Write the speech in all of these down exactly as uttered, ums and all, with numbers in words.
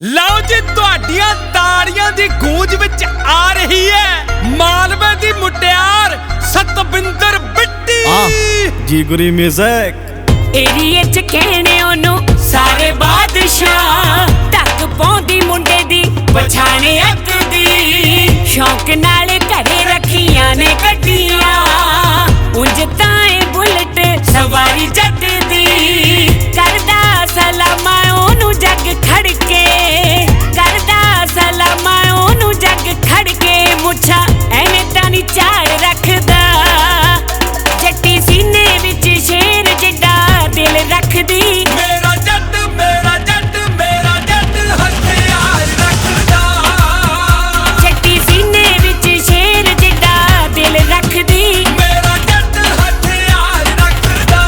ਲਓ ਜੀ ਤੁਹਾਡੀਆਂ ਤਾੜੀਆਂ ਦੀ ਗੂੰਜ ਵਿੱਚ ਆ ਰਹੀ ਹੈ ਮਾਲਵੇ ਦੀ ਮੁਟਿਆਰ ਸਤਵਿੰਦਰ ਬਿੱਟੀ। ਜੀ ਗੁਰੀ ਮਿਊਜ਼ਿਕ ਏਰੀਏ ਚ ਕਹਿਣੇ ਉਹਨੂੰ ਸਾਰੇ ਬਾਦਸ਼ਾਹ, ਟੱਕ ਪਾਉਂਦੀ ਮੁੰਡੇ ਦੀ ਪਛਾਣੇ ਅੱਕ ਦੀ, ਸ਼ੌਂਕ ਨਾਲ ਘਰੇ ਰੱਖੀਆਂ ਨੇ ਗੱਡੀਆਂ, ਉਂਝ ਤਾਂ ਏ ਬੁਲਟ ਸਵਾਰੀ ਜੱਟ ਦੀ, ਕਰਦਾ ਸਲਾਮਾ ਉਹਨੂੰ ਜੱਗ ਖੜ ਕੇ, ਕਰਦਾ ਸਲਾਮਾ ਉਹਨੂੰ ਜੱਗ ਖੜ ਕੇ, ਮੁੱਛਾਂ ਐਵੇਂ ਤਾਂ ਨੀ ਝਾੜ ਰੱਖਦਾ, ਜੱਟੀ ਸੀਨੇ ਵਿੱਚ ਸ਼ੇਰ ਜਿੱਡਾ ਦਿਲ ਰੱਖਦੀ, ਮੇਰਾ ਜੱਟ ਮੇਰਾ ਜੱਟ ਮੇਰਾ ਜੱਟ ਹਥਿਆਰ ਰੱਖਦਾ, ਜੱਟੀ ਸੀਨੇ ਵਿੱਚ ਸ਼ੇਰ ਜਿੱਡਾ ਦਿਲ ਰੱਖਦੀ, ਮੇਰਾ ਜੱਟ ਹਥਿਆਰ ਰੱਖਦਾ।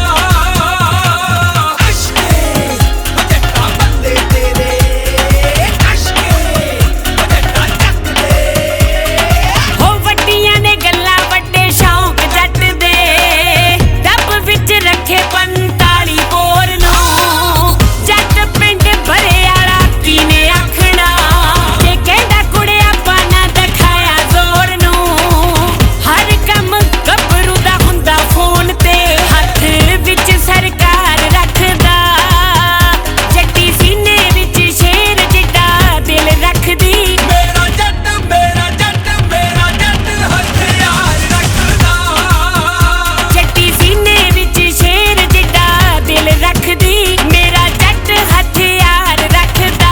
ਅਸ਼ਕੇ ਜੱਟਾ ਬੰਦੇ ਤੇਰੇ, ਅਸ਼ਕੇ ਜੱਟਾ ਚੱਕ ਦੇ, ਹੋ ਵੱਡੀਆਂ ਨੇ ਗੱਲਾਂ ਵੱਡੇ ਸ਼ੌਂਕ ਜੱਟ ਦੇ, ਰੱਬ ਵਿੱਚ ਰੱਖੇ ਪੰਤਾਲੀ ਬੋਰ ਨੂੰ, ਜੱਟ ਪਿੰਡ ਭਰਿਆਲਾ ਕੀਨੇ ਆਖਣਾ, ਜੇ ਕਹਿੰਦਾ ਕੁੜਿਆ ਪਾਣਾ ਦਿਖਾਇਆ ਜ਼ੋਰ ਨੂੰ, ਹਰ ਕੰਮ ਗੱਭਰੂ ਦਾ ਹੁੰਦਾ ਫੋਨ ਤੇ, ਹੱਥ ਵਿੱਚ ਸਰਕਾਰ ਰੱਖਦਾ, ਜੱਟੀ ਸੀਨੇ ਵਿੱਚ ਸ਼ੇਰ ਜਿੱਡਾ ਦਿਲ ਰੱਖਦੀ, ਮੇਰਾ ਜੱਟ ਮੇਰਾ ਜੱਟ ਮੇਰਾ ਜੱਟ ਹਥਿਆਰ ਰੱਖਦਾ, ਜੱਟੀ ਸੀਨੇ ਵਿੱਚ ਸ਼ੇਰ ਜਿੱਡਾ ਦਿਲ ਰੱਖਦੀ, ਮੇਰਾ ਜੱਟ ਹਥਿਆਰ ਰੱਖਦਾ।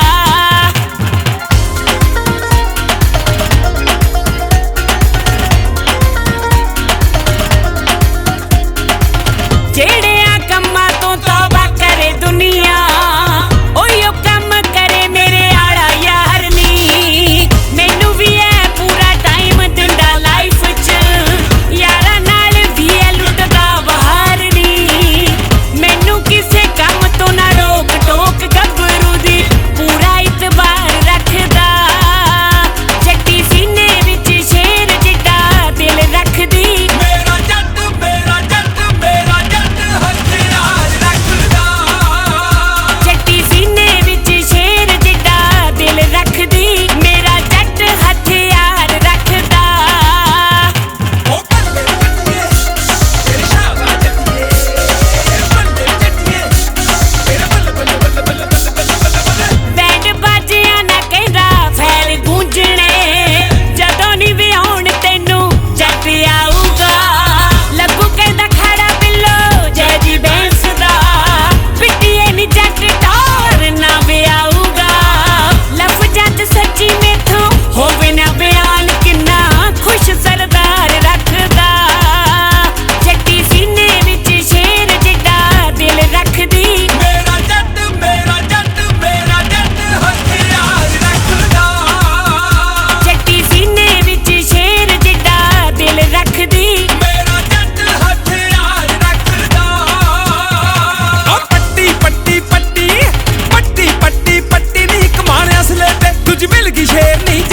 ਜਿਹੜਿਆਂ ਕੰਮਾਂ ਤੋਂ ਤੌਬਾ ਕਰੇ ਦੁਨੀਆ, ਉਹੀਓ ਕੰਮ ਕਰੇ ਮੇਰੇ ਆਲਾ ਯਾਰ ਨੀ, ਮੈਨੂੰ ਵੀ ਐ ਪੂਰਾ ਟਾਈਮ ਦਿੰਦਾ ਲਾਈਫ 'ਚ, ਯਾਰਾਂ ਨਾਲ ਵੀ ਐ ਲੁੱਟਦਾ ਬਹਾਰ ਨੀ, ਮੈਨੂੰ ਕਿਸੇ ਕੰਮ ਤੋਂ ਨਾ ਰੋਕ ਟੋਕ ਗੱਭਰੂ ਦੀ, ਪੂਰਾ ਇਤਬਾਰ ਰੱਖਦਾ, ਜੱਟੀ ਸੀਨੇ ਵਿੱਚ ਸ਼ੇਰ ਜਿੱਡਾ ਦਿਲ ਰੱਖਦੀ, ਮੇਰਾ ਜੱਟ ਮੇਰਾ ਜੱਟ ਮੇਰਾ ਜੱਟ ਹਥਿਆਰ ਰੱਖਦਾ, ਜੱਟੀ ਸੀਨੇ ਵਿੱਚ ਸ਼ੇਰ ਜਿੱਡਾ ਦਿਲ ਰੱਖਦੀ, ਮੇਰਾ ਜੱਟ ਹਥਿਆਰ ਰੱਖਦਾ। ਉਹ ਬੱਲੇ ਜੱਟੀਏ ਤੇਰੇ ਸ਼ਾਬਾਸ਼ ਜੱਟੀਏ, ਬੱਲੇ ਜੱਟੀਏ ਮੇਰੇ ਬੱਲੇ ਬੱਲੇ ਬੱਲੇ ਬੱਲੇ ਬੱਲੇ ਬੱਲੇ। ਬੈਂਡ ਬਾਜਿਆਂ ਨਾ ਕਹਿੰਦਾ ਫੈਲ ਗੂੰਜਣੇ, ਜਦੋਂ ਨੀ ਵਿਆਹੁਣ ਤੈਨੂੰ ਜੱਟ ਆਊਗਾ, ਲੱਗੂ ਕਹਿੰਦਾ ਖੜਾ ਬਿੱਲੋ ਜੈ ਜੀ ਬੈਂਸ ਦਾ, ਪਿੱਟੀਏ ਨੀ ਜੱਟ ਟੌਰ ਨਾ ਵਿਆਊਗਾ, ਲਫ਼ਜ਼ਾਂ 'ਚ ਸੱਚੀ ਮੈਥੋਂ ਹੋਵੇ ਨਾ ਬਿਆਨ, ਕਿੰਨਾ ਖੁਸ਼ ਸਰਦਾਰ ਰੱਖਦਾ, ਜੱਟੀ ਸੀਨੇ ਵਿੱਚ ਸ਼ੇਰ ਜਿੱਡਾ ਦਿਲ ਰੱਖਦੀ, ਮੇਰਾ ਜੱਟ ਮੇਰਾ ਜੱਟ ਮੇਰਾ ਜੱਟ ਹਥਿਆਰ ਰੱਖਦਾ, ਜੱਟੀ ਸੀਨੇ ਵਿੱਚ ਸ਼ੇਰ ਜਿੱਡਾ ਦਿਲ ਰੱਖਦੀ, ਮੇਰਾ ਜੱਟ ਹਥਿਆਰ ਰੱਖਦਾ। ਓ ਪੱਟੀ ਪੱਟੀ ਪੱਟੀ ਪੱਟੀ ਪੱਟੀ ਪੱਟੀ ਨੀ ਕਮਾਣ ਅਸਲੇ ਤੇ, ਦੂਜੀ ਮਿਲ ਗਈ ਸ਼ੇਰ ਨੀ